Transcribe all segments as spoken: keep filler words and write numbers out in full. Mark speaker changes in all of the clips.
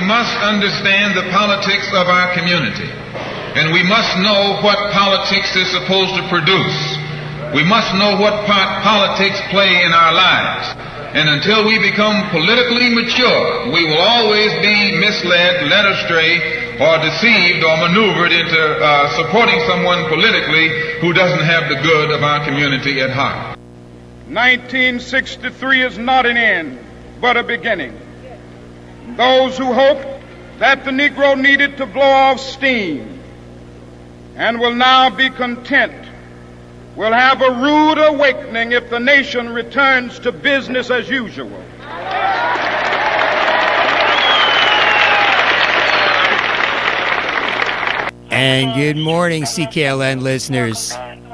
Speaker 1: must understand the politics of our community, and we must know what politics is supposed to produce. We must know what part politics play in our lives. And until we become politically mature, we will always be misled, led astray, or deceived or maneuvered into uh, supporting someone politically who doesn't have the good of our community at heart.
Speaker 2: nineteen sixty-three is not an end, but a beginning. Those who hoped that the Negro needed to blow off steam and will now be content will have a rude awakening if the nation returns to business as usual.
Speaker 3: And good morning, C K L N listeners.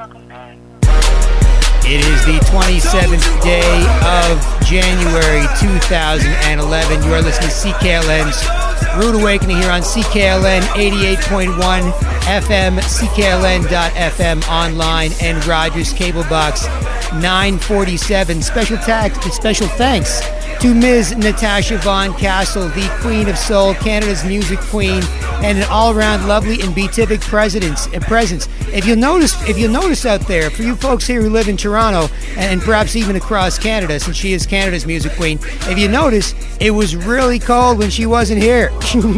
Speaker 3: It is the twenty-seventh day of January two thousand eleven. You are listening to C K L N's Rude Awakening here on C K L N eighty-eight point one F M, C K L N dot F M online, and Rogers Cable Box nine forty-seven. Special, tax, special thanks to Miz Natasha Von Castle, the Queen of Soul, Canada's music queen, and an all-around lovely and beatific presence. presence. If you'll notice, if you'll notice out there, for you folks here who live in Toronto and perhaps even across Canada, since she is Canada's music queen, if you notice, it was really cold when she wasn't here.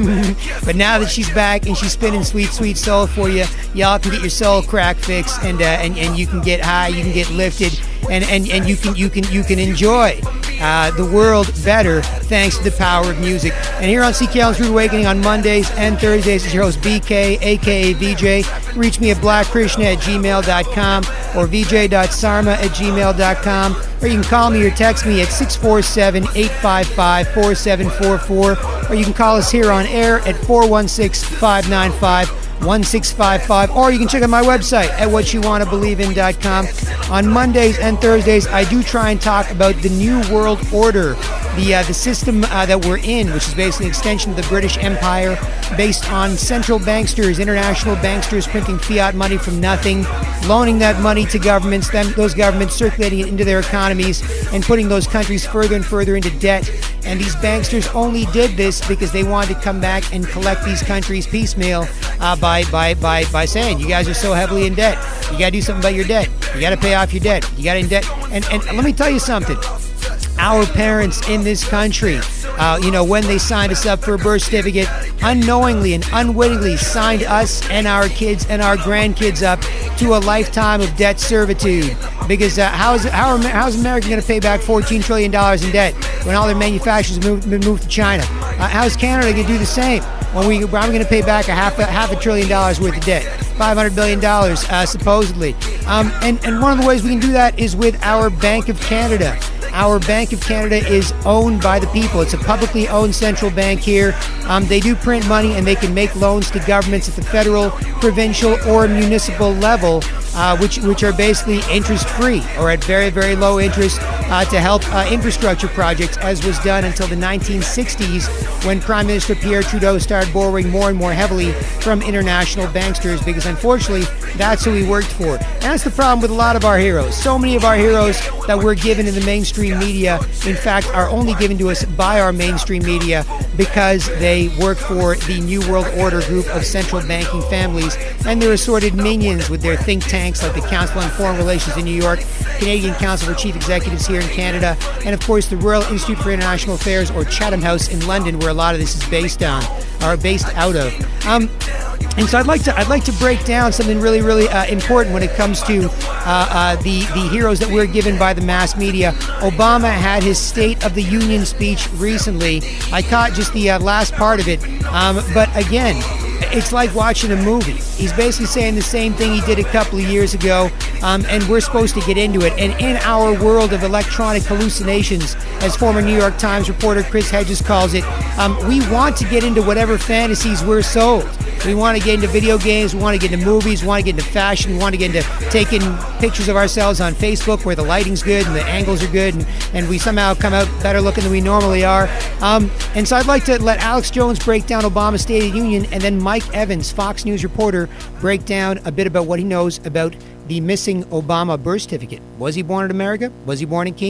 Speaker 3: But now that she's back and she's spinning sweet, sweet soul for you, y'all can get your soul crack fixed, and uh, and and you can get high, you can get lifted, and and and you can you can you can enjoy Uh, the world better thanks to the power of music. And here on C K L's Rude Awakening on Mondays and Thursdays is your host B K, aka V J. Reach me at black krishna at gmail dot com or v j dot sarma at gmail dot com, or you can call me or text me at six four seven, eight five five, four seven four four, or you can call us here on air at four one six, five nine five, one six five five, or you can check out my website at what you want to believe in dot com. On Mondays and Thursdays, I do try and talk about the New World Order, the uh, the system uh, that we're in, which is basically an extension of the British Empire, based on central banksters, international banksters printing fiat money from nothing, loaning that money to governments, then those governments circulating it into their economies and putting those countries further and further into debt. And these banksters only did this because they wanted to come back and collect these countries piecemeal uh, by, by, by, by saying, you guys are so heavily in debt. You got to do something about your debt. You got to pay off your debt. You got to in debt. And, and let me tell you something. Our parents in this country, uh, you know, when they signed us up for a birth certificate, unknowingly and unwittingly signed us and our kids and our grandkids up to a lifetime of debt servitude. Because uh, how is it, how, how is America going to pay back fourteen trillion dollars in debt when all their manufacturers have moved, moved to China? Uh, how is Canada going to do the same when we, I'm going to pay back a half a, half a trillion dollars worth of debt? five hundred billion dollars, uh, supposedly. Um, and, and one of the ways we can do that is with our Bank of Canada. Our Bank of Canada is owned by the people. It's a publicly owned central bank here. Um, they do print money, and they can make loans to governments at the federal, provincial, or municipal level, uh, which which are basically interest-free or at very, very low interest uh, to help uh, infrastructure projects, as was done until the nineteen sixties when Prime Minister Pierre Trudeau started borrowing more and more heavily from international banksters, because unfortunately, that's who he worked for. And that's the problem with a lot of our heroes. So many of our heroes that we're given in the mainstream media, in fact, are only given to us by our mainstream media because they work for the New World Order group of central banking families and their assorted minions with their think tanks like the Council on Foreign Relations in New York, Canadian Council for Chief Executives here in Canada, and of course the Royal Institute for International Affairs, or Chatham House in London, where a lot of this is based on, or based out of. Um, And so I'd like to I'd like to break down something really really uh, important when it comes to uh, uh, the the heroes that we're given by the mass media. Obama had his State of the Union speech recently. I caught just the uh, last part of it, um, but again, it's like watching a movie. He's basically saying the same thing he did a couple of years ago, um, and we're supposed to get into it. And in our world of electronic hallucinations, as former New York Times reporter Chris Hedges calls it, um, we want to get into whatever fantasies we're sold. We want to get into video games, we want to get into movies, we want to get into fashion, we want to get into taking pictures of ourselves on Facebook where the lighting's good and the angles are good, and, and we somehow come out better looking than we normally are. Um, and so I'd like to let Alex Jones break down Obama's State of the Union, and then Mike Evans, Fox News reporter, break down a bit about what he knows about the missing Obama birth certificate. Was he born in America? Was he born in Kenya?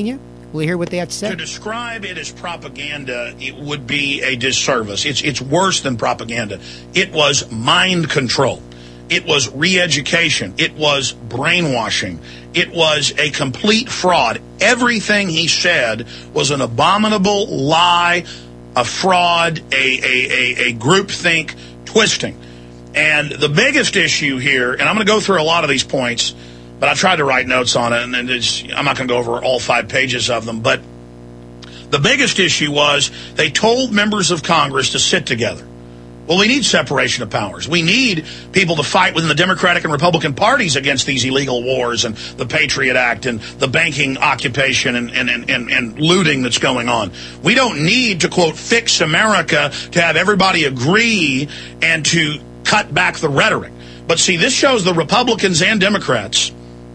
Speaker 3: We'll hear what they have to say.
Speaker 4: To describe it as propaganda, it would be a disservice. It's it's worse than propaganda. It was mind control. It was re-education. It was brainwashing. It was a complete fraud. Everything he said was an abominable lie, a fraud, a, a, a, a groupthink twisting. And the biggest issue here, and I'm going to go through a lot of these points, but I tried to write notes on it, and it's, I'm not going to go over all five pages of them, but the biggest issue was they told members of Congress to sit together. Well, we need separation of powers. We need people to fight within the Democratic and Republican parties against these illegal wars and the Patriot Act and the banking occupation and, and, and, and looting that's going on. We don't need to, quote, fix America to have everybody agree and to cut back the rhetoric. But see, this shows the Republicans and Democrats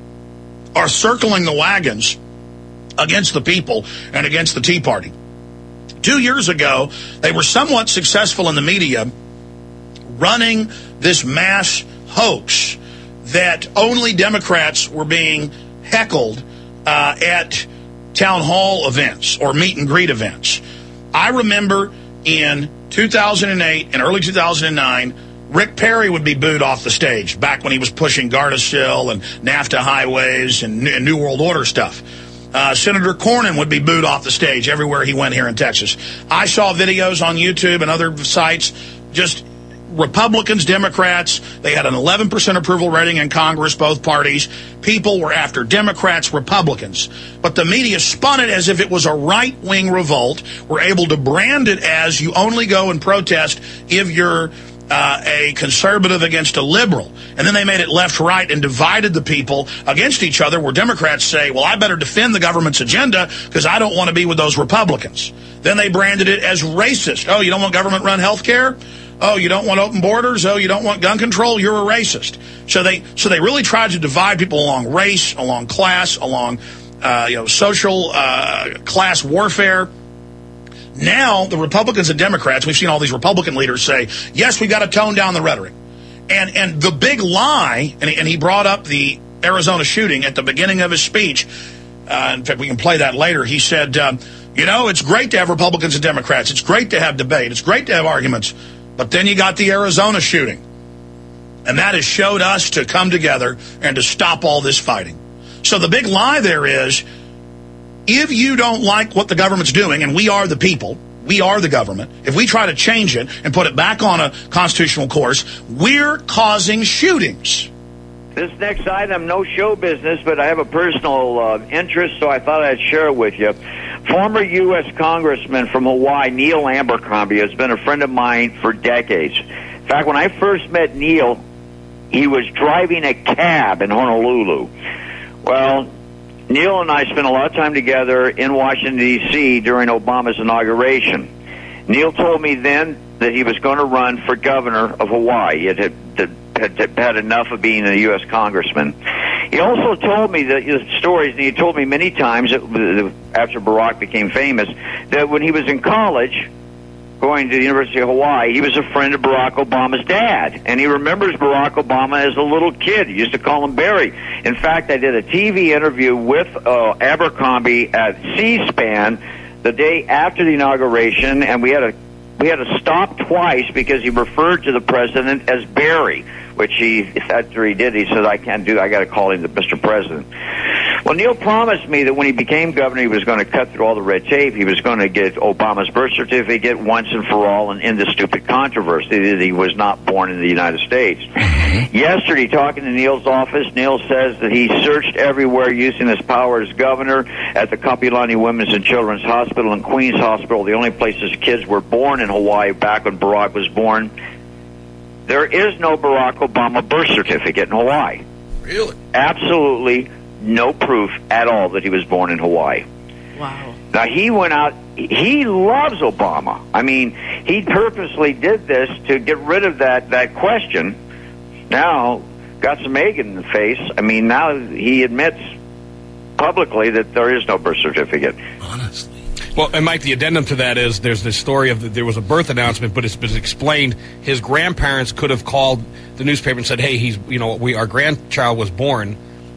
Speaker 4: are circling the wagons against the people and against the Tea Party. Two years ago, they were somewhat successful in the media running this mass hoax that only Democrats were being heckled uh, at town hall events or meet and greet events. I remember in two thousand eight and early two thousand nine, Rick Perry would be booed off the stage back when he was pushing Gardasil and NAFTA highways and New World Order stuff. Uh, Senator Cornyn would be booed off the stage everywhere he went here in Texas. I saw videos on YouTube and other sites, just Republicans, Democrats. They had an eleven percent approval rating in Congress, both parties. People were after Democrats, Republicans. But the media spun it as if it was a right-wing revolt. Were able to brand it as you only go and protest if you're Uh, a conservative against a liberal. And then they made it left-right and divided the people against each other, where Democrats say, well, I better defend the government's agenda because I don't want to be with those Republicans. Then they branded it as racist. Oh, you don't want government-run health care? Oh, you don't want open borders? Oh, you don't want gun control? You're a racist. So they so they really tried to divide people along race, along class, along uh, you know social uh, class warfare. Now, the Republicans and Democrats, we've seen all these Republican leaders say, yes, we've got to tone down the rhetoric. And and the big lie, and he, and he brought up the Arizona shooting at the beginning of his speech. Uh, in fact, we can play that later. He said, um, you know, it's great to have Republicans and Democrats. It's great to have debate. It's great to have arguments. But then you got the Arizona shooting. And that has showed us to come together and to stop all this fighting. So the big lie there is, if you don't like what the government's doing, and we are the people, we are the government, if we try to change it and put it back on a constitutional course, we're causing shootings.
Speaker 5: This next item, no show business, but I have a personal uh, interest, so I thought I'd share it with you. Former U S Congressman from Hawaii, Neil Abercrombie, has been a friend of mine for decades. In fact, when I first met Neil, he was driving a cab in Honolulu. Well, Neil and I spent a lot of time together in Washington, D C during Obama's inauguration. Neil told me then that he was going to run for governor of Hawaii. He had, had, had, had enough of being a U S congressman. He also told me that the stories, and he told me many times that, after Barack became famous, that when he was in college, going to the University of Hawaii, he was a friend of Barack Obama's dad, and he remembers Barack Obama as a little kid. He used to call him Barry. In fact, I did a T V interview with uh, Abercrombie at C-SPAN the day after the inauguration, and we had a we had to stop twice because he referred to the president as Barry, which he, after he did, he said, I can't do, I got to call him the Mister President. Well, Neil promised me that when he became governor, he was going to cut through all the red tape. He was going to get Obama's birth certificate once and for all and end the stupid controversy that he was not born in the United States. Yesterday, talking to Neil's office, Neil says that he searched everywhere using his power as governor, at the Kapiolani Women's and Children's Hospital and Queens Hospital, the only places kids were born in Hawaii back when Barack was born. There is no Barack Obama birth certificate in Hawaii.
Speaker 4: Really?
Speaker 5: Absolutely no proof at all that he was born in Hawaii.
Speaker 6: Wow.
Speaker 5: Now, he went out, he loves Obama. I mean, he purposely did this to get rid of that, that question. Now, got some egg in the face. I mean, now he admits publicly that there is no birth certificate.
Speaker 4: Honestly.
Speaker 7: Well, and Mike, the addendum to that is there's this story of the, there was a birth announcement, but it's been explained his grandparents could have called the newspaper and said, "Hey, he's you know we our grandchild was born,"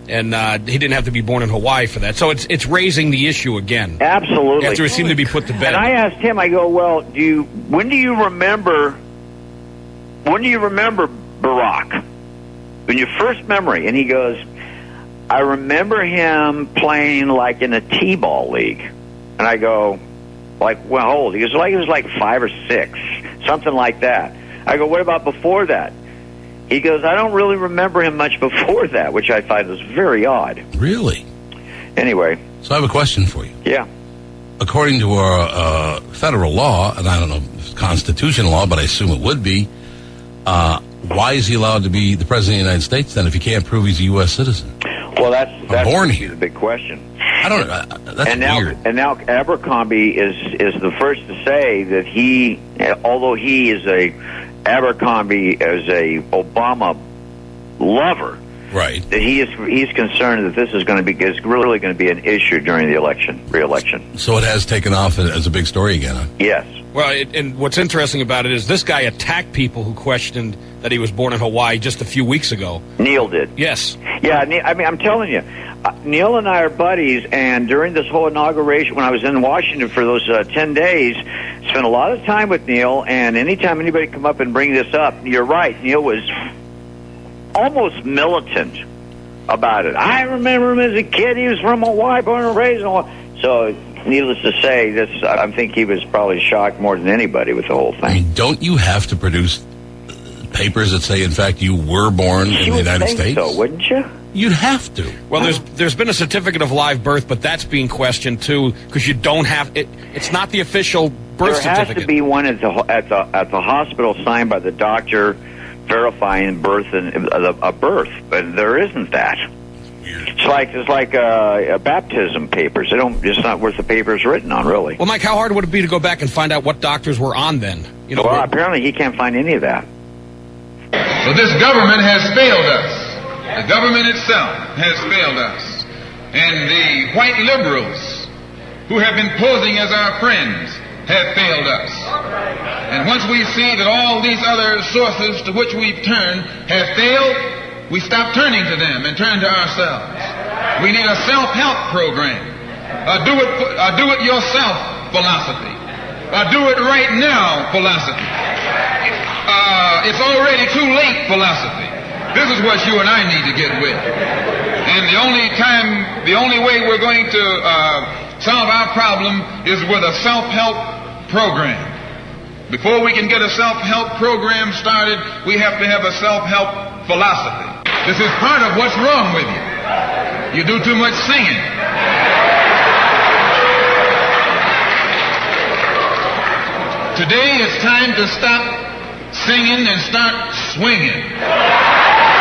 Speaker 7: and uh, he didn't have to be born in Hawaii for that. So it's it's raising the issue again.
Speaker 5: Absolutely.
Speaker 7: After it seemed to be put to bed.
Speaker 5: And I asked him, I go, well, do you, when do you remember, when do you remember Barack? In your first memory? And he goes, I remember him playing like in a T-ball league. And I go, like, well, how old? He goes, like, he was like five or six, something like that. I go, what about before that? He goes, I don't really remember him much before that, which I find was very odd.
Speaker 6: Really?
Speaker 5: Anyway.
Speaker 6: So I have a question for you.
Speaker 5: Yeah.
Speaker 6: According to our uh, federal law, and I don't know if it's constitutional law, but I assume it would be, uh, why is he allowed to be the president of the United States then if he can't prove he's a U S citizen?
Speaker 5: Well, that's that's
Speaker 6: born here.
Speaker 5: the big question.
Speaker 6: I don't. Uh, that's
Speaker 5: and now,
Speaker 6: weird.
Speaker 5: And now Abercrombie is is the first to say that he, although he is a Abercrombie is a Obama lover,
Speaker 6: right?
Speaker 5: That he is he's concerned that this is going to be is really going to be an issue during the election, re-election.
Speaker 6: So it has taken off as a big story again. Huh?
Speaker 5: Yes.
Speaker 7: Well, it, and what's interesting about it is this guy attacked people who questioned that he was born in Hawaii just a few weeks ago.
Speaker 5: Neil did.
Speaker 7: Yes.
Speaker 5: Yeah, I mean, I'm telling you, uh, Neil and I are buddies, and during this whole inauguration, when I was in Washington for those uh, ten days, spent a lot of time with Neil, and anytime anybody come up and bring this up, you're right, Neil was almost militant about it. I remember him as a kid. He was from Hawaii, born and raised in Hawaii. So, needless to say, this I think he was probably shocked more than anybody with the whole thing.
Speaker 6: I mean, don't you have to produce papers that say, in fact, you were born
Speaker 5: you
Speaker 6: in the United
Speaker 5: think
Speaker 6: States?
Speaker 5: So, wouldn't you?
Speaker 6: You'd have to.
Speaker 7: Well, there's there's been a certificate of live birth, but that's being questioned too because you don't have it. It's not the official birth
Speaker 5: there
Speaker 7: certificate.
Speaker 5: There has to be one at the at the at the hospital signed by the doctor verifying birth and uh, a birth, but there isn't that.
Speaker 6: Weird.
Speaker 5: It's like it's like uh, baptism papers. They don't. It's not worth the paper it's written on, really.
Speaker 7: Well, Mike, how hard would it be to go back and find out what doctors were on then? You know,
Speaker 5: well,
Speaker 7: where,
Speaker 5: apparently he can't find any of that.
Speaker 1: So this government has failed us. The government itself has failed us. And the white liberals who have been posing as our friends have failed us. And once we see that all these other sources to which we've turned have failed, we stop turning to them and turn to ourselves. We need a self-help program, a do it, a do it yourself philosophy, a do it right now philosophy. Uh, it's already too late philosophy. This is what you and I need to get with. And the only time, the only way we're going to uh, solve our problem is with a self-help program. Before we can get a self-help program started, we have to have a self-help philosophy. This is part of what's wrong with you. You do too much singing. Today it's time to stop singing and start swinging.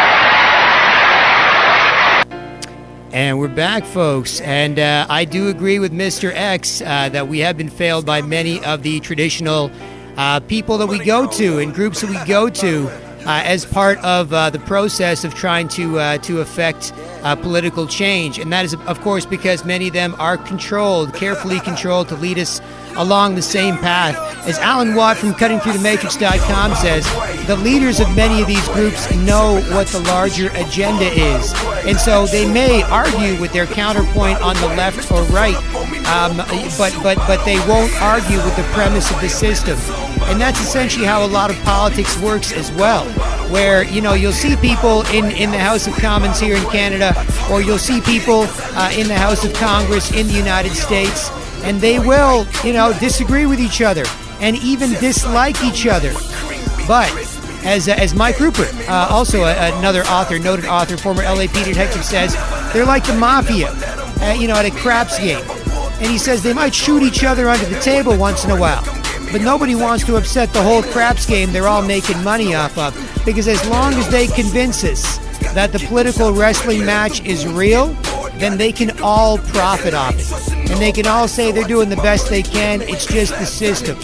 Speaker 3: And we're back, folks. And uh, I do agree with Mister X uh, that we have been failed by many of the traditional uh, people that we go to and groups that we go to uh, as part of uh, the process of trying to uh, to affect uh, political change. And that is, of course, because many of them are controlled, carefully controlled to lead us along the same path. As Alan Watt from cutting through the matrix dot com says, the leaders of many of these groups know what the larger agenda is. And so they may argue with their counterpoint on the left or right, um, but, but, but they won't argue with the premise of the system. And that's essentially how a lot of politics works as well, where, you know, you'll see people in, in the House of Commons here in Canada, or you'll see people uh, in the House of Congress in the United States, and they will, you know, disagree with each other and even dislike each other. But as uh, as Mike Rupert, uh, also a, another author, noted author, former L A P D detective, says, they're like the mafia, uh, you know, at a craps game. And he says they might shoot each other under the table once in a while, but nobody wants to upset the whole craps game they're all making money off of. Because as long as they convince us that the political wrestling match is real, then they can all profit off it. And they can all say they're doing the best they can. It's just the system.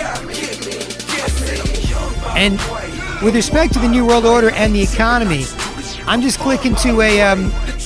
Speaker 3: And with respect to the New World Order and the economy, I'm just clicking to a um,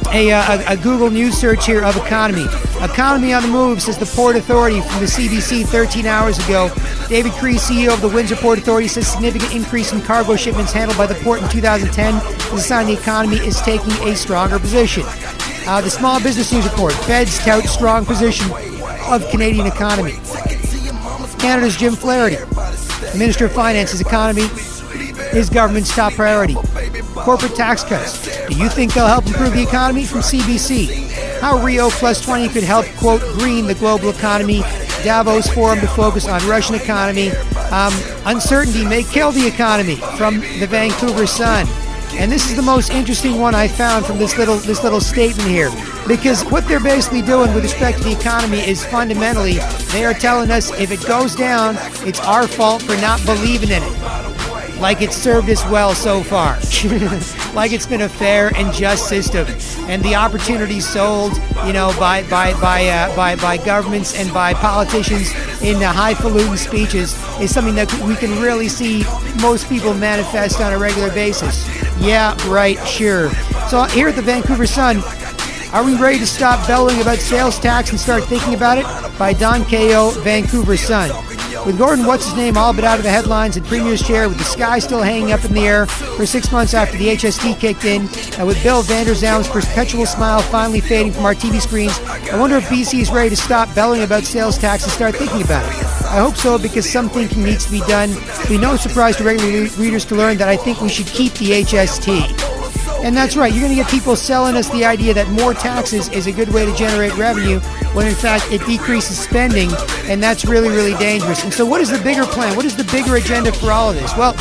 Speaker 3: a, a, a Google News search here of economy. Economy on the move, says the Port Authority from the C B C thirteen hours ago. David Cree, C E O of the Windsor Port Authority, says significant increase in cargo shipments handled by the port in two thousand ten is a sign the economy is taking a stronger position. Uh, the Small Business News report, Feds tout strong position of Canadian economy. Canada's Jim Flaherty, Minister of Finance's economy is government's top priority. Corporate tax cuts. Do you think they'll help improve the economy? From C B C. How Rio Plus twenty could help, quote, green the global economy. Davos Forum to focus on Russian economy. Um, uncertainty may kill the economy. From the Vancouver Sun. And this is the most interesting one I found from this little this little statement here. Because what they're basically doing with respect to the economy is fundamentally, they are telling us if it goes down, it's our fault for not believing in it. Like it's served us well so far. Like it's been a fair and just system. And the opportunities sold, you know, by by by uh, by by governments and by politicians in uh, highfalutin speeches is something that we can really see most people manifest on a regular basis. Yeah, right, sure. So here at the Vancouver Sun, are we ready to stop bellowing about sales tax and start thinking about it? By Don Kayo, Vancouver Sun. With Gordon What's-His-Name all but out of the headlines and Premier's chair, with the sky still hanging up in the air for six months after the H S T kicked in, and with Bill Vander Zalm's perpetual smile finally fading from our T V screens, I wonder if B C is ready to stop bellowing about sales tax and start thinking about it. I hope so, because some thinking needs to be done. It'll be no surprise to regular readers to learn that I think we should keep the H S T. And that's right, you're going to get people selling us the idea that more taxes is a good way to generate revenue, when in fact it decreases spending, and that's really, really dangerous. And so what is the bigger plan? What is the bigger agenda for all of this? Well,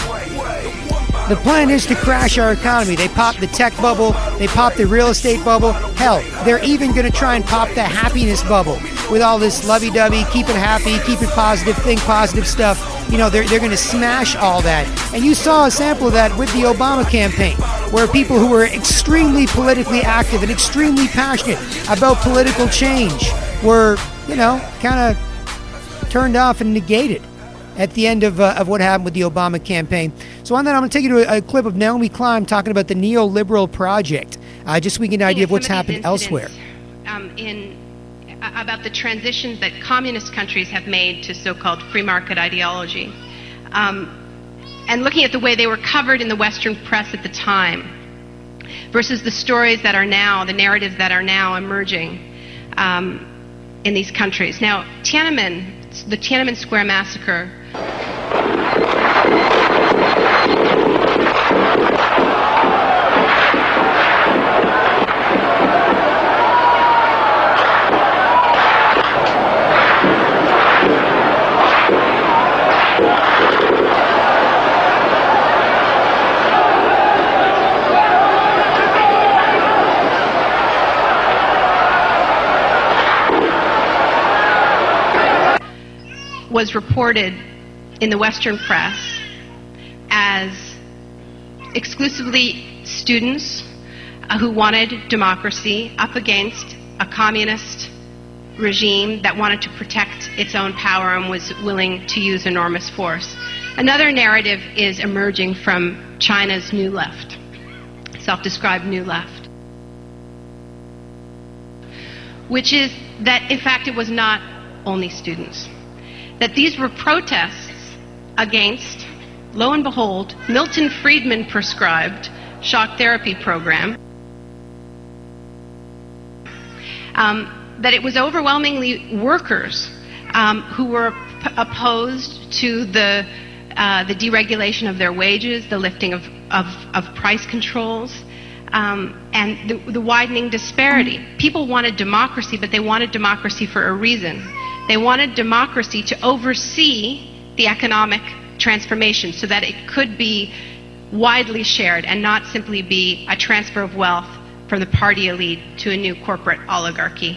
Speaker 3: the plan is to crash our economy. They popped the tech bubble, they popped the real estate bubble. Hell, they're even going to try and pop the happiness bubble with all this lovey-dovey, keep it happy, keep it positive, think positive stuff. You know, they're, they're going to smash all that. And you saw a sample of that with the Obama campaign, where people who were extremely politically active and extremely passionate about political change were, you know, kind of turned off and negated at the end of, uh, of what happened with the Obama campaign. So on that, I'm going to take you to a, a clip of Naomi Klein talking about the neoliberal project, uh, just so we get an idea of what's happened elsewhere.
Speaker 8: Um, in about the transitions that communist countries have made to so-called free market ideology, um, and looking at the way they were covered in the Western press at the time versus the stories that are now, the narratives that are now emerging um, in these countries. Now, Tiananmen, the Tiananmen Square massacre, was reported in the Western press as exclusively students uh, who wanted democracy up against a communist regime that wanted to protect its own power and was willing to use enormous force. Another narrative is emerging from China's New Left, self-described New Left, which is that, in fact, it was not only students. That these were protests against, lo and behold, Milton Friedman prescribed shock therapy program. Um, that it was overwhelmingly workers um, who were p- opposed to the uh, the deregulation of their wages, the lifting of, of, of price controls, um, and the, the widening disparity. People wanted democracy, but they wanted democracy for a reason. They wanted democracy to oversee the economic transformation so that it could be widely shared and not simply be a transfer of wealth from the party elite to a new corporate oligarchy.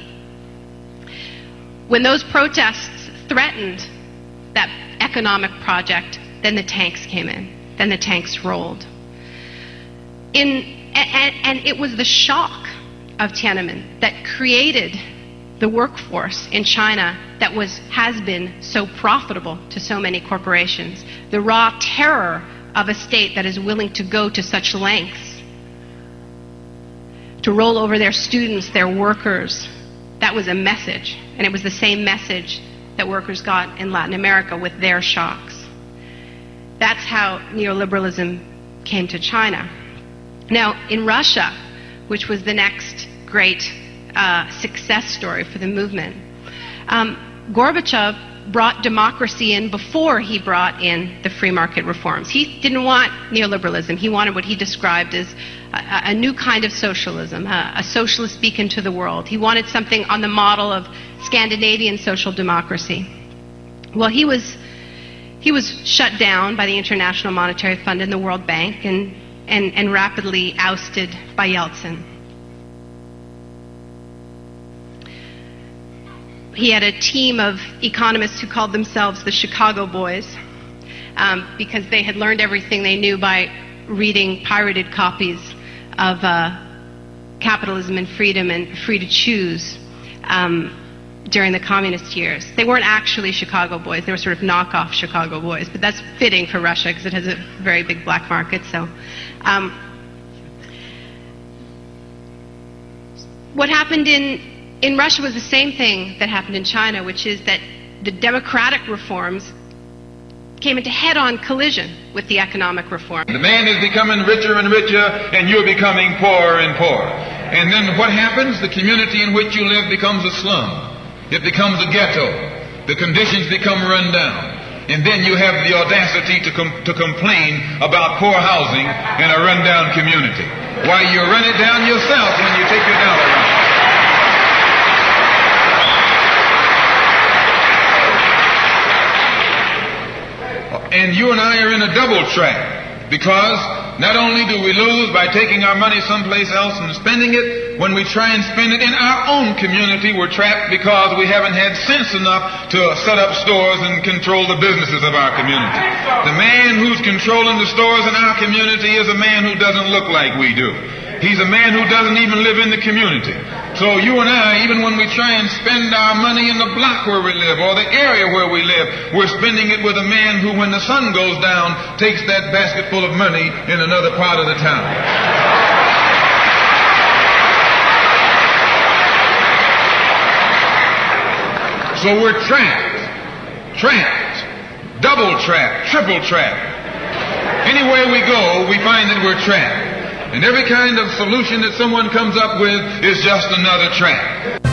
Speaker 8: When those protests threatened that economic project, then the tanks came in. Then the tanks rolled. In, and, and it was the shock of Tiananmen that created the workforce in China that was has been so profitable to so many corporations. The raw terror of a state that is willing to go to such lengths to roll over their students, their workers. That was a message, and it was the same message that workers got in Latin America with their shocks. That's how neoliberalism came to China. Now, in Russia, which was the next great uh, success story for the movement, um, Gorbachev brought democracy in before he brought in the free market reforms. He didn't want neoliberalism. He wanted what he described as a, a new kind of socialism, a, a socialist beacon to the world. He wanted something on the model of Scandinavian social democracy. Well, he was he was shut down by the International Monetary Fund and the World Bank, and and, and rapidly ousted by Yeltsin. He had a team of economists who called themselves the Chicago Boys, um, because they had learned everything they knew by reading pirated copies of uh, Capitalism and Freedom and Free to Choose um, during the communist years. They weren't actually Chicago Boys. They were sort of knockoff Chicago Boys, but that's fitting for Russia because it has a very big black market. So, um, what happened in In Russia was the same thing that happened in China, which is that the democratic reforms came into head-on collision with the economic reform.
Speaker 1: The man is becoming richer and richer, and you're becoming poorer and poorer. And then what happens? The community in which you live becomes a slum. It becomes a ghetto. The conditions become run down. And then you have the audacity to, com- to complain about poor housing in a run-down community. Why, you run it down yourself when you take your dollar out. And you and I are in a double trap, because not only do we lose by taking our money someplace else and spending it, when we try and spend it in our own community, we're trapped because we haven't had sense enough to set up stores and control the businesses of our community. The man who's controlling the stores in our community is a man who doesn't look like we do. He's a man who doesn't even live in the community. So you and I, even when we try and spend our money in the block where we live or the area where we live, we're spending it with a man who, when the sun goes down, takes that basket full of money in another part of the town. So we're trapped, trapped, double trapped, triple trapped. Anywhere we go, we find that we're trapped. And every kind of solution that someone comes up with is just another trap.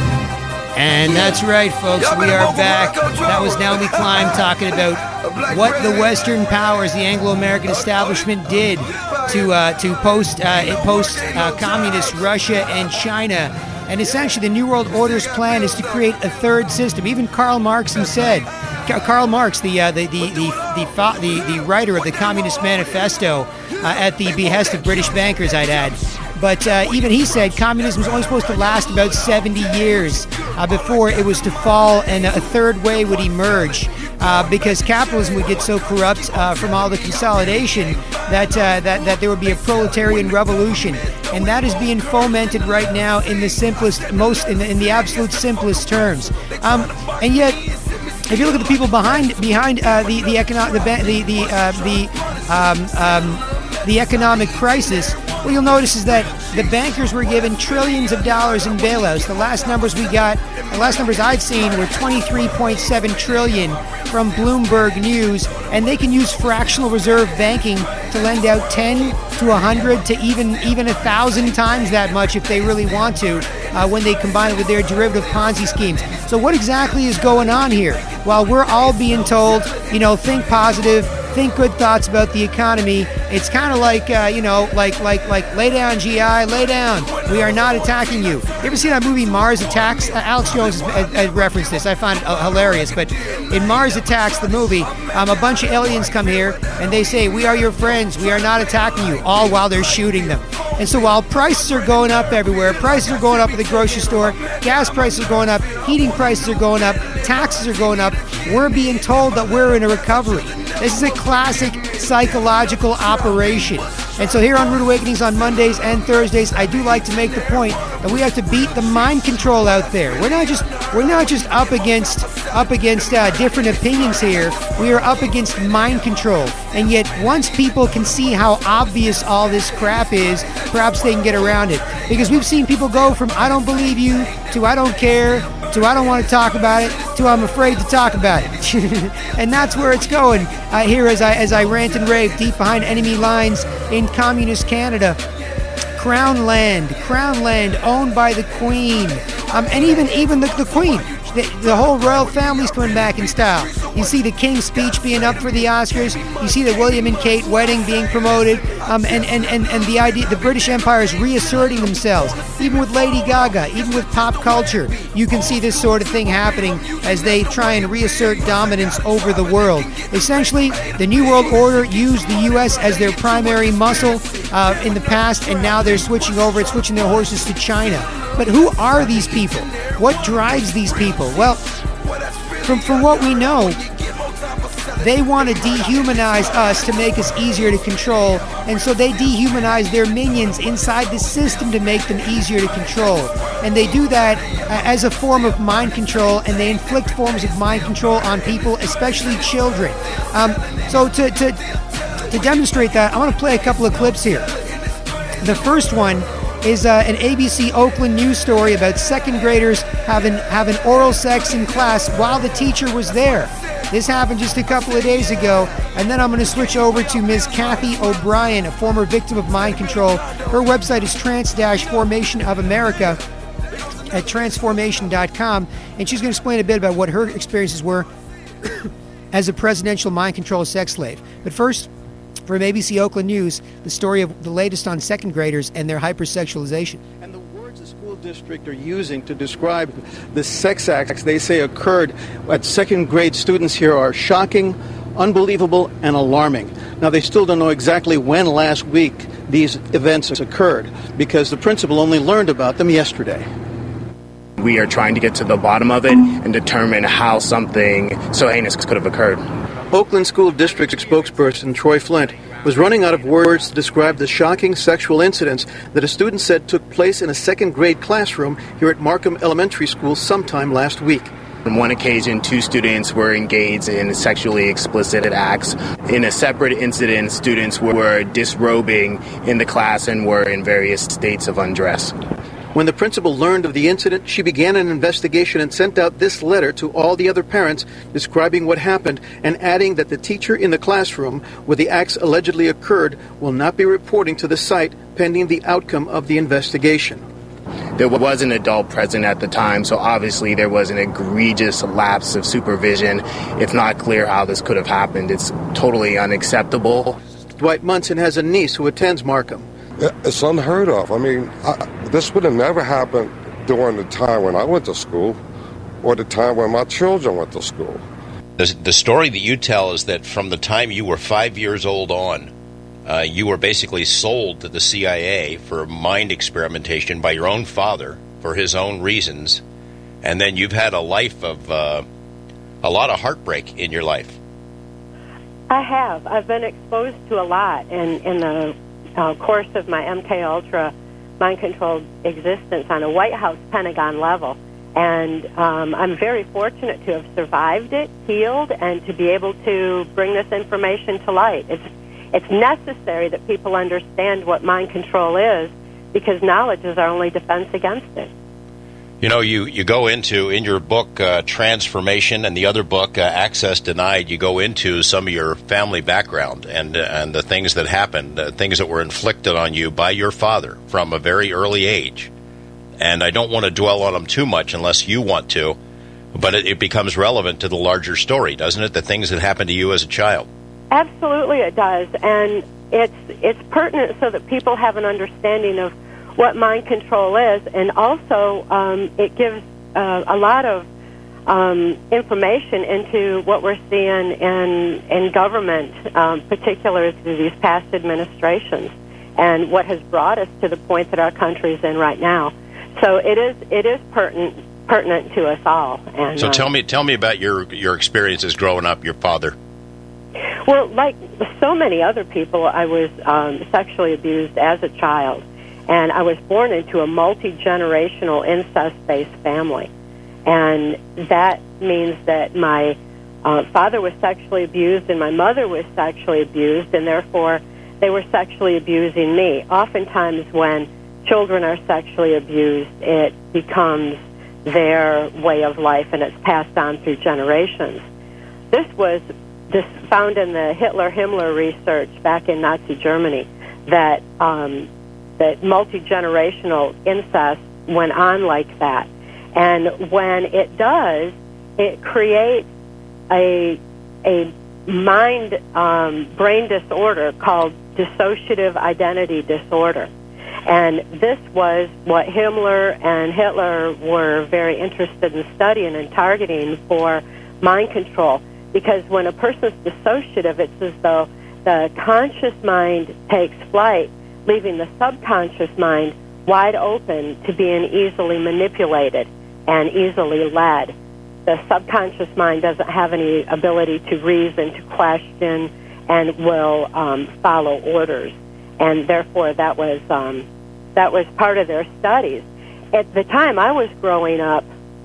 Speaker 3: And that's right, folks. We are back. That was Naomi Klein talking about what the Western powers, the Anglo-American establishment, did to uh, to post uh, post uh, communist Russia and China. And essentially, the New World Order's plan is to create a third system. Even Karl Marx said. Karl Marx, the uh, the, the, the the the the writer of the Communist Manifesto, uh, at the behest of British bankers, I'd add. But uh, even he said communism was only supposed to last about seventy years uh, before it was to fall, and a third way would emerge, uh, because capitalism would get so corrupt uh, from all the consolidation that uh, that that there would be a proletarian revolution, and that is being fomented right now in the simplest, most in the, in the absolute simplest terms. Um, and yet, if you look at the people behind behind uh, the the economic the the the, uh, the um, um, the economic crisis, what you'll notice is that the bankers were given trillions of dollars in bailouts. The last numbers we got, the last numbers I'd seen, were twenty-three point seven trillion from Bloomberg News, and they can use fractional reserve banking to lend out ten to a hundred to even even a thousand times that much if they really want to, uh, when they combine it with their derivative Ponzi schemes. So what exactly is going on here? While we're all being told, you know, think positive, think good thoughts about the economy, it's kind of like, uh, you know, like like like lay down, G I, lay down. We are not attacking you. You ever seen that movie Mars Attacks? Uh, Alex Jones has, has referenced this. I find it uh, hilarious. But in Mars Attacks, the movie, um, a bunch of aliens come here and they say, we are your friends. We are not attacking you, all while they're shooting them. And so while prices are going up everywhere, prices are going up at the grocery store, gas prices are going up, heating prices are going up, taxes are going up, we're being told that we're in a recovery. This is a classic psychological operation. And so here on Rude Awakenings on Mondays and Thursdays, I do like to make the point that we have to beat the mind control out there. We're not just we're not just up against up against uh, different opinions here. We are up against mind control. And yet, once people can see how obvious all this crap is, perhaps they can get around it. Because we've seen people go from "I don't believe you" to "I don't care" to "I don't want to talk about it" to "I'm afraid to talk about it." And that's where it's going uh, here as I as I rant and rave deep behind enemy lines in communist Canada. Crown land, crown land owned by the Queen, um, and even even the, the Queen. The, the whole royal family's coming back in style. You see the King's speech being up for the Oscars. You see the William and Kate wedding being promoted, um, and, and, and, and the idea the British Empire is reasserting themselves. Even with Lady Gaga, even with pop culture, you can see this sort of thing happening as they try and reassert dominance over the world. Essentially, the New World Order used the U S as their primary muscle uh, in the past, and now they're switching over and switching their horses to China. But who are these people? What drives these people? Well, from, from what we know, they want to dehumanize us to make us easier to control, and so they dehumanize their minions inside the system to make them easier to control. And they do that uh, as a form of mind control, and they inflict forms of mind control on people, especially children. Um, so to, to, to demonstrate that, I want to play a couple of clips here. The first one is uh, an A B C Oakland news story about second graders having having oral sex in class while the teacher was there. This happened just a couple of days ago. And then I'm going to switch over to Miz Kathy O'Brien, a former victim of mind control. Her website is trans-formation of America at transformation dot com, and she's going to explain a bit about what her experiences were as a presidential mind control sex slave. But first, from A B C Oakland News, the story of the latest on second graders and their hypersexualization.
Speaker 9: And the words the school district are using to describe the sex acts they say occurred at second grade students here are shocking, unbelievable, and alarming. Now, they still don't know exactly when last week these events occurred, because the principal only learned about them yesterday.
Speaker 10: We are trying to get to the bottom of it and determine how something so heinous could have occurred.
Speaker 9: Oakland School District spokesperson Troy Flint was running out of words to describe the shocking sexual incidents that a student said took place in a second grade classroom here at Markham Elementary School sometime last week.
Speaker 10: On one occasion, two students were engaged in sexually explicit acts. In a separate incident, students were disrobing in the class and were in various states of undress.
Speaker 9: When the principal learned of the incident, she began an investigation and sent out this letter to all the other parents describing what happened and adding that the teacher in the classroom where the acts allegedly occurred will not be reporting to the site pending the outcome of the investigation.
Speaker 10: There was an adult present at the time, so obviously there was an egregious lapse of supervision. It's not clear how this could have happened. It's totally unacceptable.
Speaker 9: Dwight Munson has a niece who attends Markham.
Speaker 11: It's unheard of. I mean, I, this would have never happened during the time when I went to school or the time when my children went to school.
Speaker 12: The, the story that you tell is that from the time you were five years old on, uh, you were basically sold to the C I A for mind experimentation by your own father for his own reasons, and then you've had a life of uh, a lot of heartbreak in your life.
Speaker 13: I have. I've been exposed to a lot in, in the Uh, course of my M K Ultra mind-controlled existence on a White House Pentagon level. And um, I'm very fortunate to have survived it, healed, and to be able to bring this information to light. It's, it's necessary that people understand what mind control is, because knowledge is our only defense against it.
Speaker 12: You know, you, you go into, in your book, uh, Transformation, and the other book, uh, Access Denied, you go into some of your family background and uh, and the things that happened, uh, things that were inflicted on you by your father from a very early age. And I don't want to dwell on them too much unless you want to, but it, it becomes relevant to the larger story, doesn't it? The things that happened to you as a child.
Speaker 13: Absolutely it does. And it's it's pertinent so that people have an understanding of what mind control is, and also um, it gives uh, a lot of um, information into what we're seeing in in government, um, particularly through these past administrations, and what has brought us to the point that our country is in right now. So it is it is pertinent pertinent to us all. And
Speaker 12: so
Speaker 13: uh,
Speaker 12: tell me tell me about your your experiences growing up, your father.
Speaker 13: Well, like so many other people, I was um, sexually abused as a child, and I was born into a multi-generational incest-based family, and that means that my uh, father was sexually abused and my mother was sexually abused, and therefore they were sexually abusing me. Oftentimes when children are sexually abused, it becomes their way of life, and it's passed on through generations. This was this found in the Hitler-Himmler research back in Nazi Germany, that um, that multi-generational incest went on like that. And when it does, it creates a a mind um, brain disorder called dissociative identity disorder. And this was what Himmler and Hitler were very interested in studying and targeting for mind control. Because when a person's dissociative, it's as though the conscious mind takes flight, leaving the subconscious mind wide open to being easily manipulated and easily led. The subconscious mind doesn't have any ability to reason, to question, and will um, follow orders. And therefore, that was um, that was part of their studies. At the time I was growing up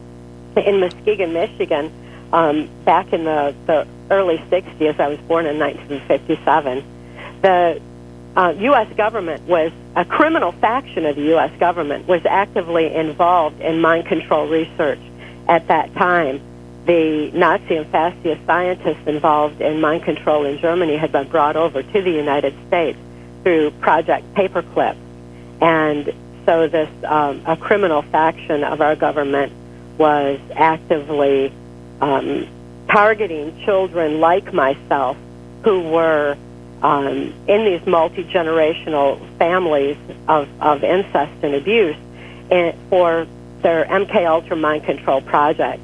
Speaker 13: in Muskegon, Michigan, um, back in the, the early sixties, I was born in nineteen fifty-seven, the uh, U S government was, a criminal faction of the U S government was actively involved in mind control research at that time. The Nazi and fascist scientists involved in mind control in Germany had been brought over to the United States through Project Paperclip. And so this um, a criminal faction of our government was actively um, targeting children like myself who were um, in these multi-generational families of, of incest and abuse and for their M K Ultra mind control project.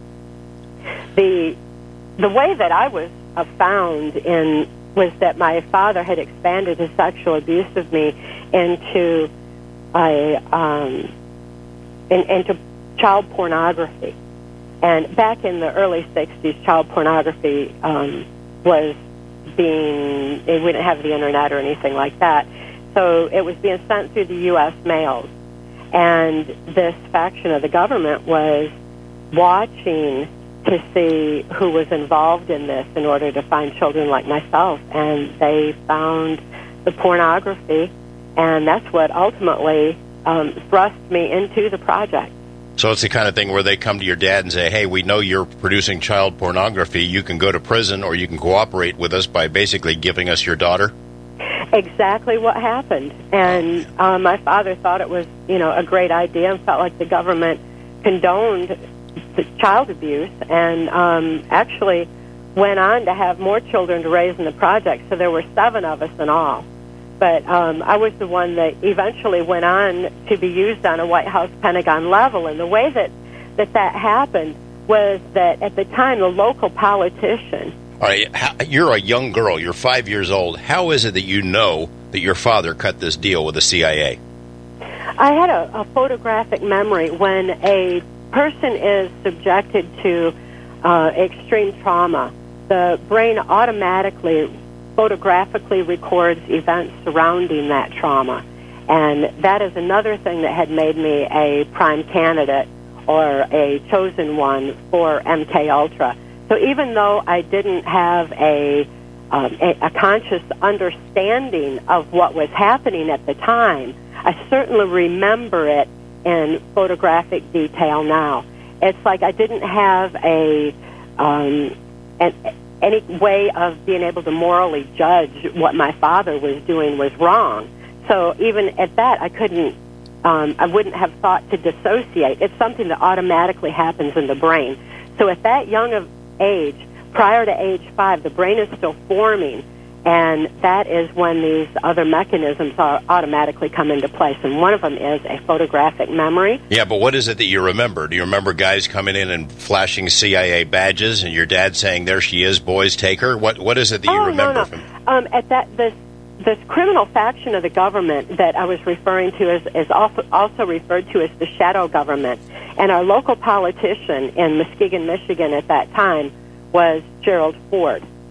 Speaker 13: The the way that I was uh, found in was that my father had expanded his sexual abuse of me into a um, in, into child pornography. And back in the early sixties, child pornography um, was being, we didn't have the internet or anything like that, so it was being sent through the U S mails. And this faction of the government was watching to see who was involved in this in order to find children like myself. And they found the pornography, and that's what ultimately um, thrust me into the project.
Speaker 12: So it's the kind of thing where they come to your dad and say, hey, we know you're producing child pornography. You can go to prison, or you can cooperate with us by basically giving us your daughter?
Speaker 13: Exactly what happened. And uh, my father thought it was, you know, a great idea and felt like the government condoned the child abuse, and um, actually went on to have more children to raise in the project. So there were seven of us in all. But um, I was the one that eventually went on to be used on a White House Pentagon level. And the way that that, that happened was that at the time, the local politician...
Speaker 12: All right, how, you're a young girl. You're five years old. How is it that you know that your father cut this deal with the C I A?
Speaker 13: I had a, a photographic memory. When a person is subjected to uh, extreme trauma, the brain automatically photographically records events surrounding that trauma. And that is another thing that had made me a prime candidate or a chosen one for M K Ultra. So even though I didn't have a, um, a, a conscious understanding of what was happening at the time, I certainly remember it in photographic detail now. It's like I didn't have a um, an, any way of being able to morally judge what my father was doing was wrong. So even at that, I couldn't, um, I wouldn't have thought to dissociate. It's something that automatically happens in the brain. So at that young of age, prior to age five, the brain is still forming, and that is when these other mechanisms are automatically come into place. And one of them is a photographic memory.
Speaker 12: Yeah, but what is it that you remember? Do you remember guys coming in and flashing C I A badges, and your dad saying, "There she is, boys, take her"? What What is it that you
Speaker 13: oh,
Speaker 12: remember
Speaker 13: no, no.
Speaker 12: from?
Speaker 13: Um, at that this this criminal faction of the government that I was referring to is, is also also referred to as the shadow government. And our local politician in Muskegon, Michigan at that time was Gerald Ford.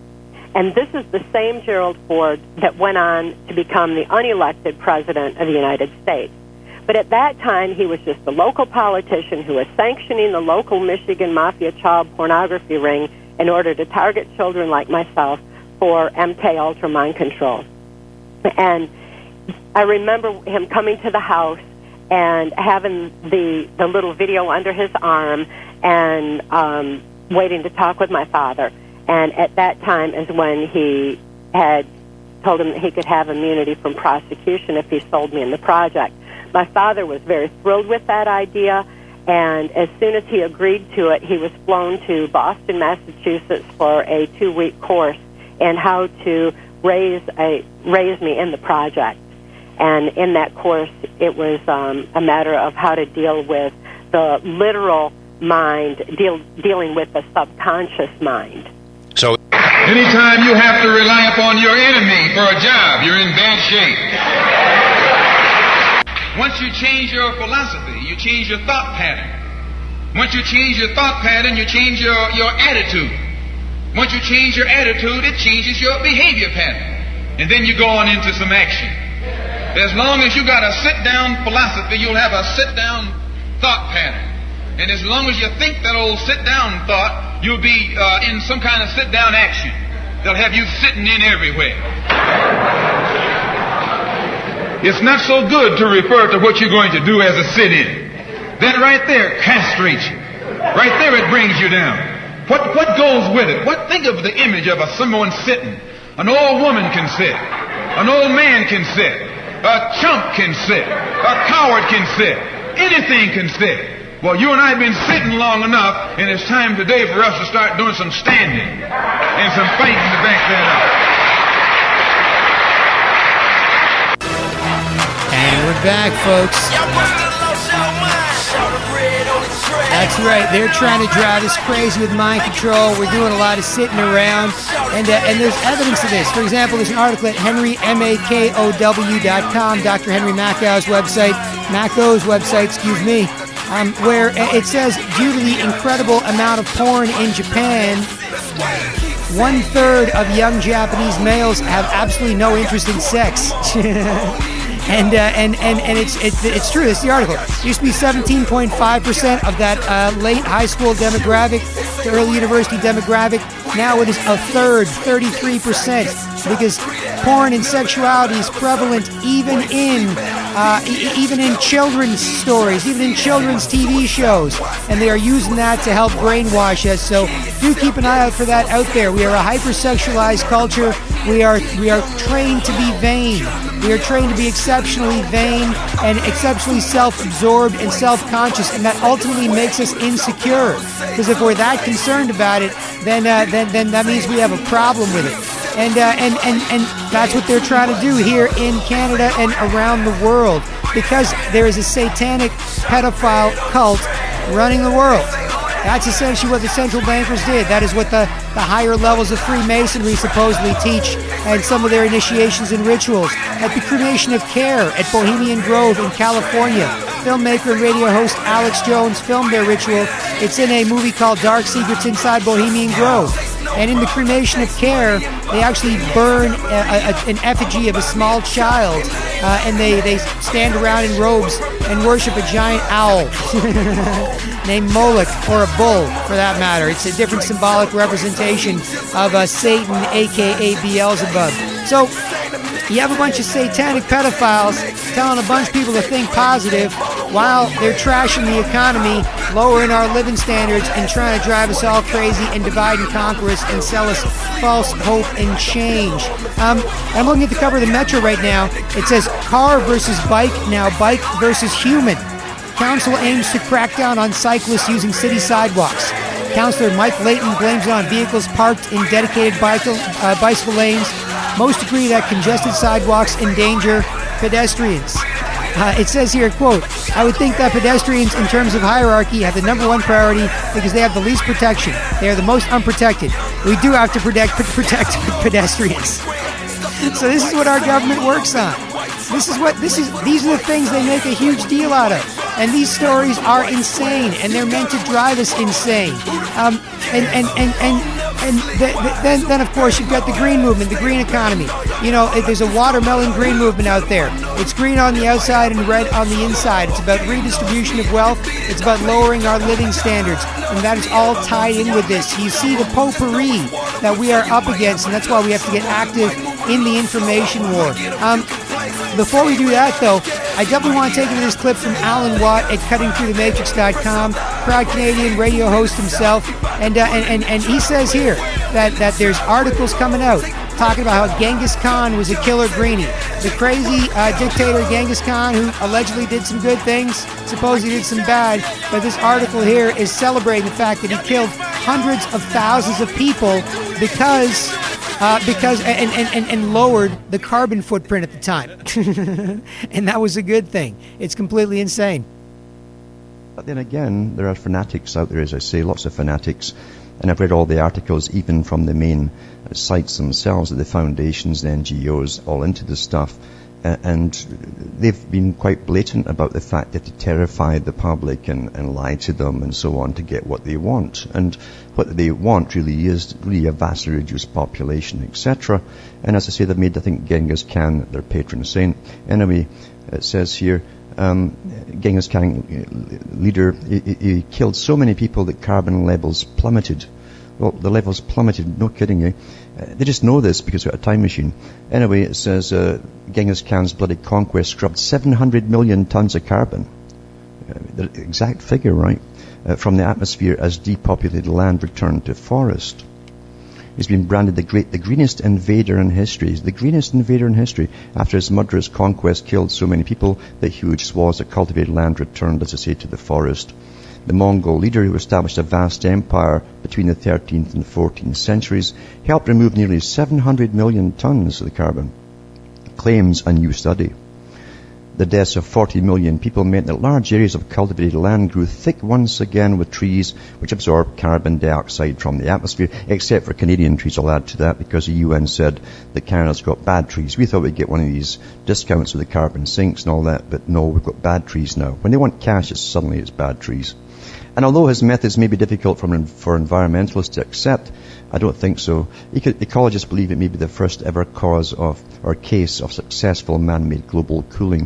Speaker 13: And this is the same Gerald Ford that went on to become the unelected president of the United States. But at that time, he was just a local politician who was sanctioning the local Michigan Mafia child pornography ring in order to target children like myself for M K Ultra mind control. And I remember him coming to the house and having the, the little video under his arm and um, waiting to talk with my father. And at that time is when he had told him that he could have immunity from prosecution if he sold me in the project. My father was very thrilled with that idea, and as soon as he agreed to it, he was flown to Boston, Massachusetts for a two-week course in how to raise a raise me in the project. And in that course, it was um, a matter of how to deal with the literal mind, deal, dealing with the subconscious mind.
Speaker 12: So,
Speaker 1: anytime you have to rely upon your enemy for a job, you're in bad shape. Once you change your philosophy, you change your thought pattern. Once you change your thought pattern, you change your, your attitude. Once you change your attitude, it changes your behavior pattern. And then you go on into some action. As long as you got a sit-down philosophy, you'll have a sit-down thought pattern. And as long as you think that old sit-down thought, you'll be uh, in some kind of sit-down action. They'll have you sitting in everywhere. It's not so good to refer to what you're going to do as a sit-in. That right there castrates you. Right there it brings you down. What what goes with it? What think of the image of a someone sitting. An old woman can sit. An old man can sit. A chump can sit. A coward can sit. Anything can sit. Well, you and I have been sitting long enough, and it's time today for us to start doing some standing and some fighting to back that up.
Speaker 3: And we're back, folks. That's right. They're trying to drive us crazy with mind control. We're doing a lot of sitting around. And uh, and there's evidence of this. For example, there's an article at Henry Makow dot com, Doctor Henry Makow's website, Makow's website, excuse me, um, where it says, due to the incredible amount of porn in Japan, one-third of young Japanese males have absolutely no interest in sex. And, uh, and and and it's it's it's true. It's the article. It used to be seventeen point five percent of that uh, late high school demographic to early university demographic. Now it is a third, thirty-three percent, because porn and sexuality is prevalent even in uh, e- even in children's stories, even in children's T V shows, and they are using that to help brainwash us. So do keep an eye out for that out there. We are a hypersexualized culture. We are we are trained to be vain. We are trained to be exceptionally vain and exceptionally self-absorbed and self-conscious, and that ultimately makes us insecure. Because if we're that concerned about it, then uh, then then that means we have a problem with it. And uh, and and and that's what they're trying to do here in Canada and around the world, because there is a satanic pedophile cult running the world. That's essentially what the central bankers did. That is what the, the higher levels of Freemasonry supposedly teach, and some of their initiations and rituals. At the Cremation of Care at Bohemian Grove in California, filmmaker and radio host Alex Jones filmed their ritual. It's in a movie called Dark Secrets Inside Bohemian Grove. And in the Cremation of Care, they actually burn a, a, an effigy of a small child, uh, and they, they stand around in robes and worship a giant owl named Moloch, or a bull, for that matter. It's a different symbolic representation of uh, Satan, a k a. Beelzebub. So you have a bunch of satanic pedophiles telling a bunch of people to think positive while they're trashing the economy, lowering our living standards, and trying to drive us all crazy and divide and conquer us and sell us false hope and change. Um, I'm looking at the cover of the Metro right now. It says car versus bike, now bike versus human. Council aims to crack down on cyclists using city sidewalks. Councillor Mike Layton blames it on vehicles parked in dedicated bicycle, uh, bicycle lanes. Most agree that congested sidewalks endanger pedestrians. Uh, it says here, quote, I would think that pedestrians, in terms of hierarchy, have the number one priority because they have the least protection. They are the most unprotected. We do have to protect, protect pedestrians. So this is what our government works on. This is what this is. These are the things they make a huge deal out of. And these stories are insane, and they're meant to drive us insane. Um, and and and and and the, the, then then of course you've got the green movement, the green economy. You know, there's a watermelon green movement out there. It's green on the outside and red on the inside. It's about redistribution of wealth. It's about lowering our living standards, and that is all tied in with this. You see the potpourri that we are up against, and that's why we have to get active in the information war. Um, before we do that, though, I definitely want to take you to this clip from Alan Watt at cutting through the matrix dot com, proud Canadian radio host himself, and, uh, and and and he says here that, that there's articles coming out talking about how Genghis Khan was a killer greenie. The crazy uh, dictator Genghis Khan, who allegedly did some good things, supposedly did some bad, but this article here is celebrating the fact that he killed hundreds of thousands of people because uh, because and, and, and, and lowered the carbon footprint at the time. And that was a good thing. It's completely insane.
Speaker 14: But then again, there are fanatics out there, as I say, lots of fanatics. And I've read all the articles, even from the main sites themselves, the foundations, the N G Os, all into this stuff. Uh, and they've been quite blatant about the fact that they terrify the public and, and lie to them and so on to get what they want. And what they want really is really a vastly reduced population, et cetera. And as I say, they've made, I think, Genghis Khan their patron saint. Anyway, it says here, Um, Genghis Khan, leader, he, he killed so many people that carbon levels plummeted. Well, the levels plummeted, no kidding you. Uh, they just know this because they've got a time machine. Anyway, it says uh, Genghis Khan's bloody conquest scrubbed seven hundred million tons of carbon. Uh, the exact figure, right? Uh, from the atmosphere as depopulated land returned to forest. He's been branded the great, the greenest invader in history. The greenest invader in history after his murderous conquest killed so many people that huge swaths of cultivated land returned, as I say, to the forest. The Mongol leader, who established a vast empire between the thirteenth and fourteenth centuries, helped remove nearly seven hundred million tons of the carbon, claims a new study. The deaths of forty million people meant that large areas of cultivated land grew thick once again with trees which absorb carbon dioxide from the atmosphere, except for Canadian trees. I'll add to that because the U N said that Canada's got bad trees. We thought we'd get one of these discounts with the carbon sinks and all that, but no, we've got bad trees now. When they want cash, it's suddenly it's bad trees. And although his methods may be difficult for, for environmentalists to accept, I don't think so. Eco- ecologists believe it may be the first ever cause of or case of successful man-made global cooling.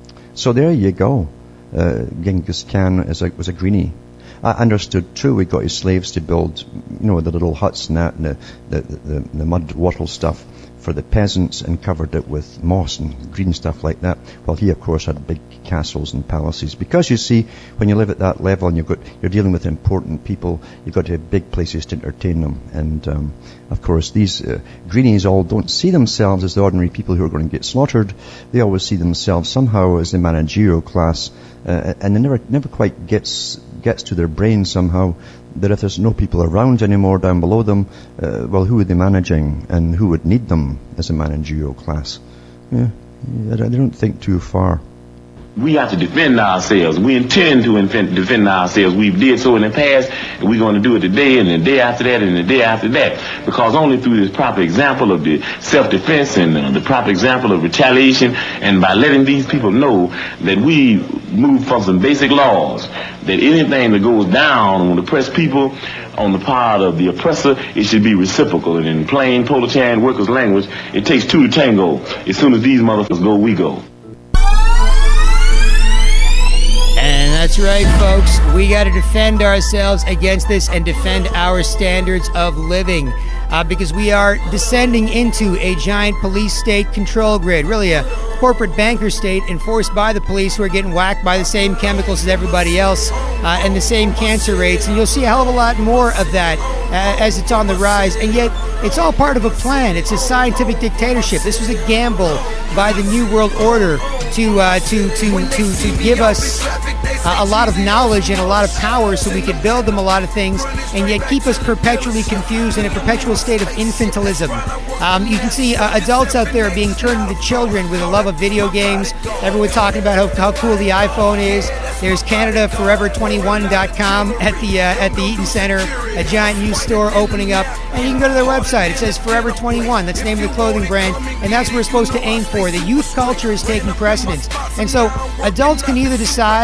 Speaker 14: So there you go. Uh, Genghis Khan is a, was a greenie. I understood too, we got his slaves to build, you know, the little huts and that, and the, the, the, the mud wattle stuff for the peasants, and covered it with moss and green stuff like that. While he, of course, had big castles and palaces. Because you see, when you live at that level and you've got, you're dealing with important people, you've got to have big places to entertain them. And, um, of course, these uh, greenies all don't see themselves as the ordinary people who are going to get slaughtered. They always see themselves somehow as the managerial class, uh, and it never, never quite gets, gets to their brain somehow that if there's no people around anymore down below them, uh, well, who are they managing, and who would need them as a managerial class? Yeah, they don't think too far.
Speaker 15: We have to defend ourselves. We intend to defend ourselves. We've did so in the past, and we're going to do it today, and the day after that, and the day after that. Because only through this proper example of the self-defense and uh, the proper example of retaliation, and by letting these people know that we move from some basic laws, that anything that goes down on the oppressed people, on the part of the oppressor, it should be reciprocal. And in plain proletarian workers' language, it takes two to tango. As soon as these motherfuckers go, we go.
Speaker 3: That's right, folks. We got to defend ourselves against this and defend our standards of living, uh, because we are descending into a giant police state control grid, really a corporate banker state enforced by the police, who are getting whacked by the same chemicals as everybody else, uh, and the same cancer rates. And you'll see a hell of a lot more of that uh, as it's on the rise. And yet it's all part of a plan. It's a scientific dictatorship. This was a gamble by the New World Order to uh, to to to to give us uh, a lot of knowledge and a lot of power, so we could build them a lot of things, and yet keep us perpetually confused in a perpetual state of infantilism. Um, you can see uh, adults out there being turned into children with a love of video games. Everyone talking about how, how cool the iPhone is. There's Canada Forever twenty-one dot com at the uh, at the Eaton Center, a giant new store opening up, and you can go to their website. It says Forever twenty-one. That's the name of the clothing brand, and that's what we're supposed to aim for. The youth culture is taking precedence, and so adults can either decide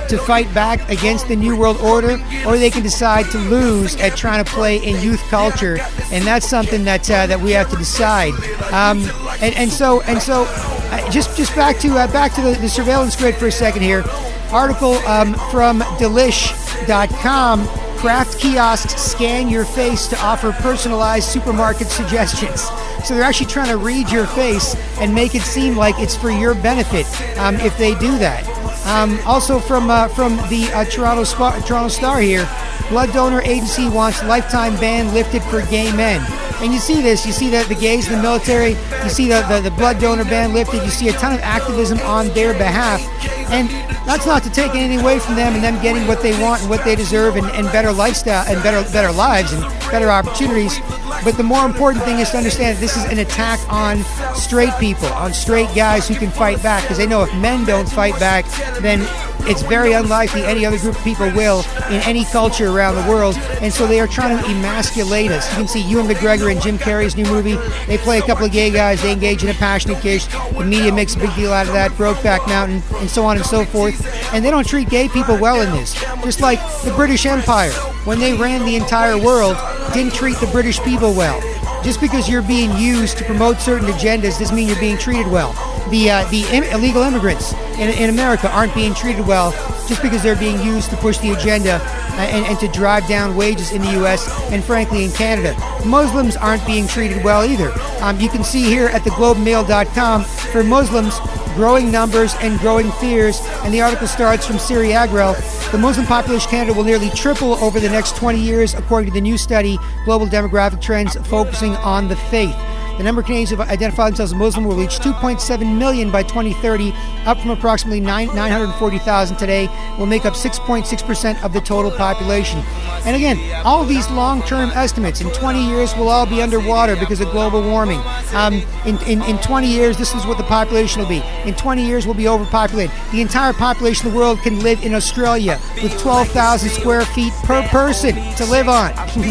Speaker 3: to fight back against the New World Order, or they can decide to lose at trying to play in youth culture, and that's something that uh, that we have to decide. Um, and, and so and so, uh, just just back to uh, back to the, the surveillance grid for a second here. Article um, from Delish dot com. Craft kiosks scan your face to offer personalized supermarket suggestions. So they're actually trying to read your face and make it seem like it's for your benefit um, if they do that. Um, also from uh, from the uh, Toronto, Sp- Toronto Star here, blood donor agency wants lifetime ban lifted for gay men. And you see this, you see the, the gays in the military, you see the, the, the blood donor ban lifted, you see a ton of activism on their behalf. And that's not to take anything away from them and them getting what they want and what they deserve and, and better lifestyle and better better lives and better opportunities. But the more important thing is to understand that this is an attack on straight people, on straight guys who can fight back, because they know if men don't fight back, then it's very unlikely any other group of people will in any culture around the world. And so they are trying to emasculate us. You can see Ewan McGregor in Jim Carrey's new movie. They play a couple of gay guys. They engage in a passionate kiss. The media makes a big deal out of that. Brokeback Mountain, and so on and so forth. And they don't treat gay people well in this. Just like the British Empire, when they ran the entire world, didn't treat the British people well. Just because you're being used to promote certain agendas doesn't mean you're being treated well. The uh, the im- illegal immigrants in, in America aren't being treated well just because they're being used to push the agenda uh, and, and to drive down wages in the U S and frankly in Canada. Muslims aren't being treated well either. Um, you can see here at the globe mail dot com, for Muslims, growing numbers and growing fears, and the article starts from Siri Agrel. The Muslim population of Canada will nearly triple over the next twenty years, according to the new study, Global Demographic Trends, focusing on the faith. The number of Canadians who identify themselves as Muslim will reach two point seven million by twenty thirty, up from approximately nine hundred forty thousand today, will make up six point six percent of the total population. And again, all of these long-term estimates, in twenty years we'll all be underwater because of global warming. Um, in, in, in twenty years, this is what the population will be. In twenty years, we'll be overpopulated. The entire population of the world can live in Australia with twelve thousand square feet per person to live on.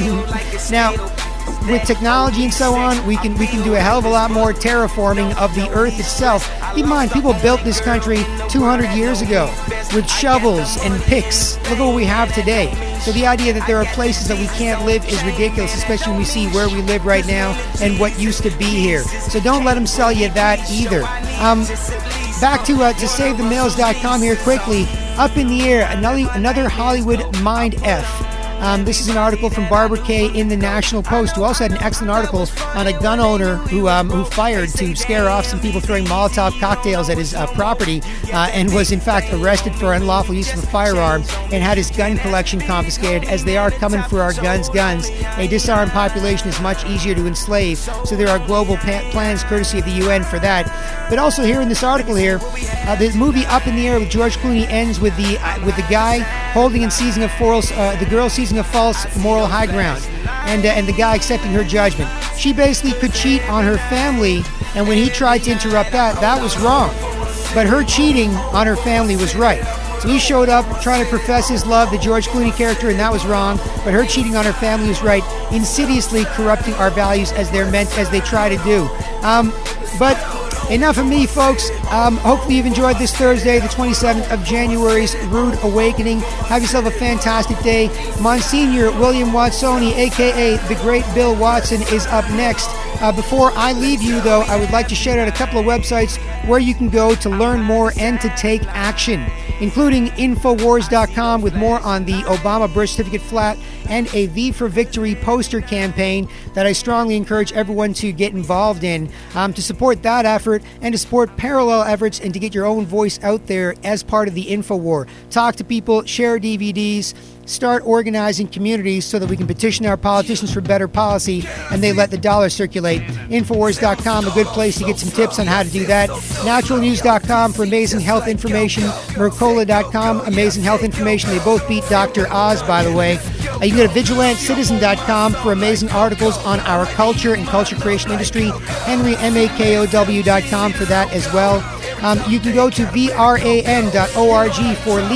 Speaker 3: Now, with technology and so on, we can we can do a hell of a lot more terraforming of the earth itself. Keep in mind, people built this country two hundred years ago with shovels and picks. Look at what we have today. So the idea that there are places that we can't live is ridiculous, especially when we see where we live right now and what used to be here. So don't let them sell you that either. Um, back to uh, to save the mails dot com here quickly. Up in the air, another another Hollywood mind F. Um, this is an article from Barbara Kay in the National Post, who also had an excellent article on a gun owner who um, who fired to scare off some people throwing Molotov cocktails at his uh, property uh, and was in fact arrested for unlawful use of a firearm and had his gun collection confiscated, as they are coming for our guns, guns. A disarmed population is much easier to enslave, so there are global pa- plans courtesy of the U N for that. But also here in this article here, uh, the movie Up in the Air with George Clooney ends with the uh, with the guy holding and seizing a false, uh, the girl seizing a false moral high ground, and uh, and the guy accepting her judgment. She basically could cheat on her family, and when he tried to interrupt that, that was wrong. But her cheating on her family was right. So he showed up trying to profess his love, the George Clooney character, and that was wrong. But her cheating on her family was right, insidiously corrupting our values as they're meant, as they try to do. Um, but enough of me, folks. Um, hopefully you've enjoyed this Thursday, the twenty-seventh of January's Rude Awakening. Have yourself a fantastic day. Monsignor William Watsoni, a k a the Great Bill Watson, is up next. Uh, before I leave you, though, I would like to shout out a couple of websites where you can go to learn more and to take action, including Infowars dot com with more on the Obama birth certificate flat and a V for Victory poster campaign that I strongly encourage everyone to get involved in um, to support that effort and to support parallel efforts and to get your own voice out there as part of the Infowar. Talk to people, share D V Ds, start organizing communities so that we can petition our politicians for better policy and they let the dollar circulate. Infowars dot com, a good place to get some tips on how to do that. Natural News dot com for amazing health information. Mercola dot com, amazing health information. They both beat Doctor Oz, by the way. Uh, you can go to Vigilant Citizen dot com for amazing articles on our culture and culture creation industry. Henry Makow dot com for that as well. Um, you can go to V R A N dot org for legal,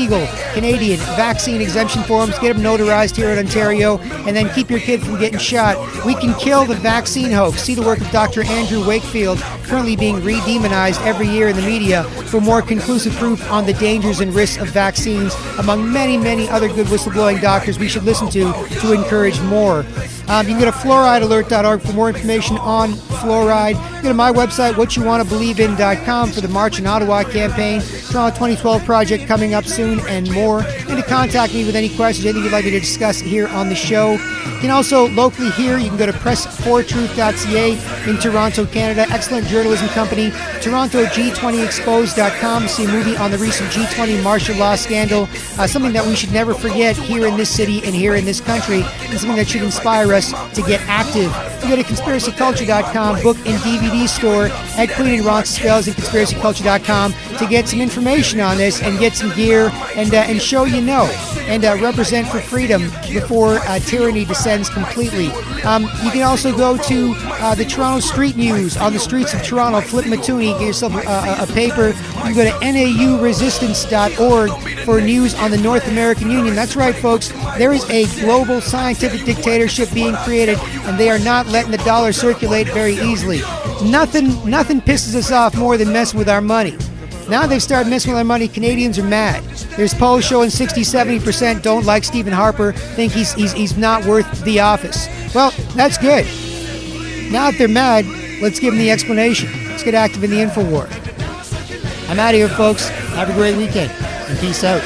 Speaker 3: Canadian vaccine exemption forms, get them notarized here in Ontario, and then keep your kid from getting shot. We can kill the vaccine hoax. See the work of Doctor Andrew Wakefield, currently being re-demonized every year in the media for more conclusive proof on the dangers and risks of vaccines, among many, many other good whistleblowing doctors we should listen to to encourage more. Um, you can go to fluoride alert dot org for more information on fluoride. Go to my website, what you want to believe in dot com, for the March in Ottawa campaign. Toronto twenty twelve project coming up soon, and more. And to contact me with any questions, anything you'd like me to discuss here on the show. You can also, locally here, you can go to press for truth dot c a in Toronto, Canada. Excellent journalism company. Toronto G twenty exposed dot com to see a movie on the recent G twenty martial law scandal. Uh, something that we should never forget here in this city and here in this country, and something that should inspire us to get active. You go to conspiracy culture dot com, book and D V D store at Queen and Roncesvalles and conspiracy culture dot com to get some information on this and get some gear and uh, and show you know and uh, represent for freedom before uh, tyranny descends completely. Um, you can also go to uh, the Toronto Street News on the streets of Toronto. Flip Matuni, get yourself a, a, a paper. You can go to N A U resistance dot org for news on the North American Union. That's right, folks. There is a global scientific dictatorship being created, and they are not letting the dollar circulate very easily. Nothing, nothing pisses us off more than messing with our money. Now they've started messing with our money. Canadians are mad. There's polls showing sixty, seventy percent don't like Stephen Harper, think he's, he's, he's not worth the office. Well, that's good. Now that they're mad, let's give them the explanation. Let's get active in the InfoWar. I'm out of here, folks. Have a great weekend, and peace out.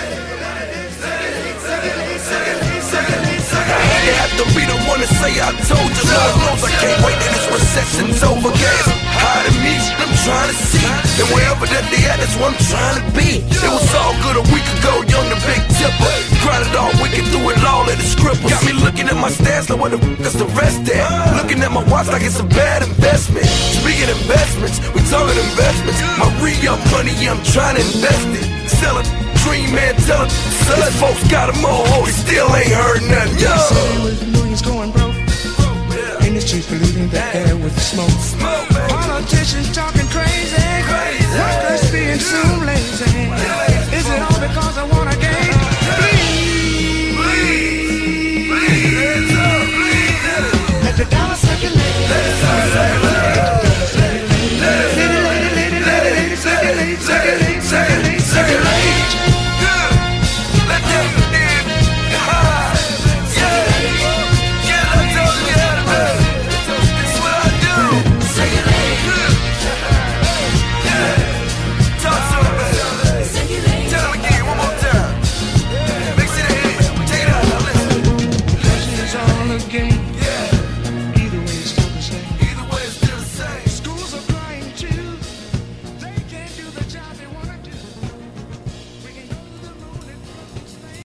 Speaker 16: You have to be the one to say I told you. Lord knows I can't wait till this recession's over. Gas higher than me, I'm trying to see. And wherever that they at, that's what I'm trying to be. It was all good a week ago, young the big tipper. Grinded all wicked through it all at the scribble. Got me looking at my stats like what the f*** is the rest at. Looking at my watch like it's a bad investment. Speaking investments, we talking investments. My re-up money, yeah, I'm trying to invest it. Selling dream, man, tell it. Some folks got them all, oh, they still ain't heard nothing. Yo!
Speaker 17: With millions going broke, industry polluting the air with smoke. Politicians talking crazy, workers being so lazy.